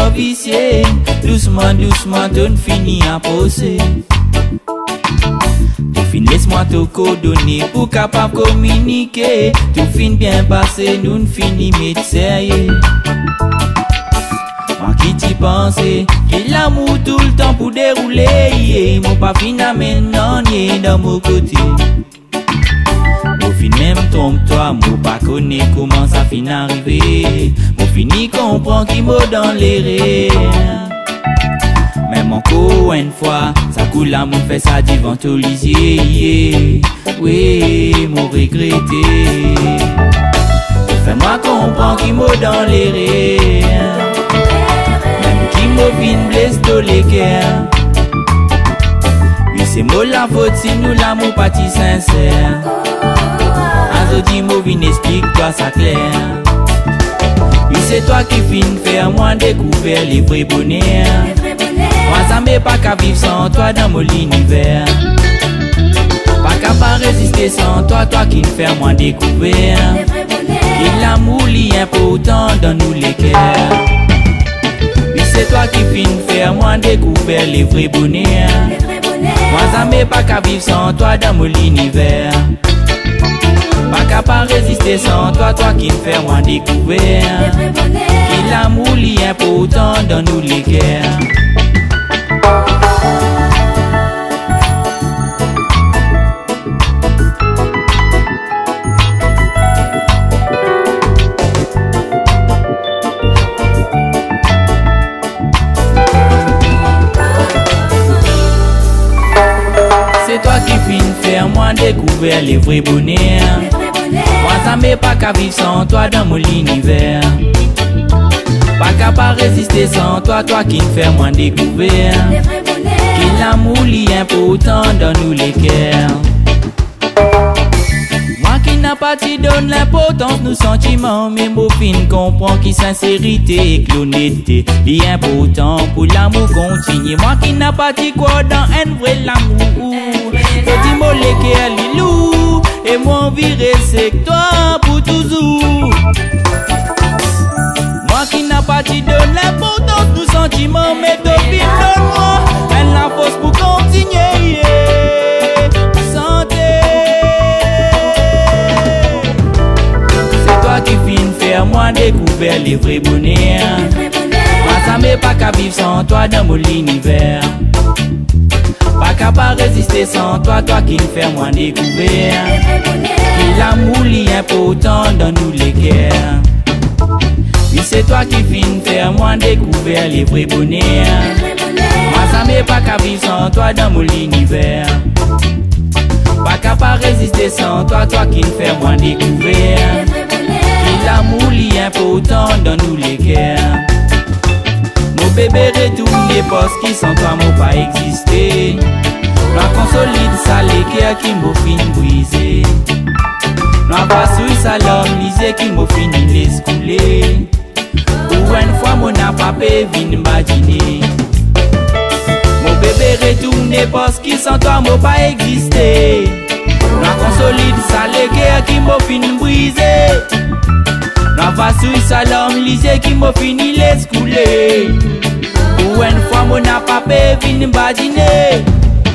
vicié. Doucement, doucement, ton fini à poser. Tout fin, laisse-moi te coordonner pour capable communiquer. Tout fin bien passé, nous fini médecin. Moi qui t'y pensais, qu'il l'amour tout le temps pour dérouler. Mon pas fin maintenant, ni dans mon côté. Mon fin même trompe-toi, mon pas connaît comment ça fin arriver. Mon fini comprend qu'il m'a dans les rêves. Même encore une fois, ça coule l'amour fait ça devant tout lisier. Oui, mon regretté. Fais-moi comprendre qu'il m'a dans les rêves. Même qui m'a vine blesse dans les cœurs. Oui, c'est moi la faute si nous l'amour pas si sincère. Azodi m'a vine explique-toi ça clair. Oui, c'est toi qui fin faire moi découvrir les vrais bonheurs. Moi ça m'est pas qu'à vivre sans toi dans mon univers. Pas qu'à pas résister sans toi, toi qui me fais moi découvrir. Et l'amour li important dans nous les cœurs. Oui c'est toi qui fin faire moi découvrir les vrais bonheurs. Moi ça m'est pas qu'à vivre sans toi dans mon univers. Pas qu'à pas résister sans toi, toi qui me fais moi découvrir. Et l'amour li important dans nous les cœurs. C'est toi qui fin faire moi découvrir les vrais bonheurs. Moi ça m'est pas qu'à vivre sans toi dans mon univers. Pas qu'à pas résister sans toi, toi qui me fais moi découvrir. Que l'amour li important dans nous les cœurs. Moi qui n'a pas t'y donne l'importance nos sentiments, mais mon fin comprend qui sincérité et que l'honnêteté li important pour l'amour continue. Moi qui n'a pas t'y quoi dans un vrai l'amour. Petit mot les cœurs li loup et moi virer c'est que toi pour toujours. Moi qui n'a pas t'y donne l'importance nos sentiments, mais depuis donne-moi elle la force pour continuer. Santé. C'est toi qui fin faire moi découvrir les vrais bonheurs. Moi ça m'est pas qu'à vivre sans toi dans mon univers. Pas qu'à pas résister sans toi, toi qui me fais moi découvrir. Et l'amour li important dans nous les cœurs. Oui c'est toi qui fin faire moi découvrir les vrais bonheurs. Moi ça m'est pas qu'à vivre sans toi dans mon univers. Pas qu'à pas résister sans toi, toi qui me fais moi découvrir. Et l'amour li important dans nous les cœurs. Mon bébé retourne parce qu'il sans toi m'a pas existé. La consolide ça les cœurs qui m'ont fini brisé. La passouille ça l'homme lisé qui m'a fini les couler. Ou une fois mon apapé vient m'imaginer. Mon bébé retourne parce qu'il sans toi m'a pas existé. La consolide ça les cœurs qui m'ont fini brisé. La passouille ça l'homme lisé qui m'a fini les couler. Ou une fois mon apapé vient m'imaginer.